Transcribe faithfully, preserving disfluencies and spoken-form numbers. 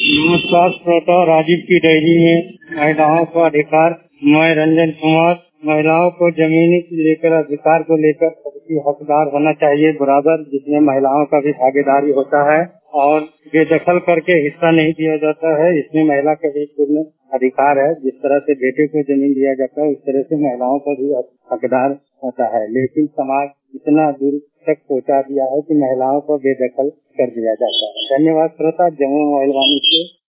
नमस्कार श्रोता, राजीव की डायरी में महिलाओं का अधिकार। मैं रंजन कुमार। महिलाओं को जमीन से लेकर अधिकार को लेकर सबकी हकदार होना चाहिए बराबर, जिसमें महिलाओं का भी भागीदारी होता है और बेदखल करके हिस्सा नहीं दिया जाता है। इसमें महिला का भी पूर्ण अधिकार है। जिस तरह से बेटे को जमीन दिया जाता है उस तरह से महिलाओं का भी हकदार होता है, लेकिन समाज इतना दूर तक पहुंचा दिया है कि महिलाओं को बेदखल कर दिया जाता है। धन्यवाद श्रोता, जम्मू मोबाइल वाणी से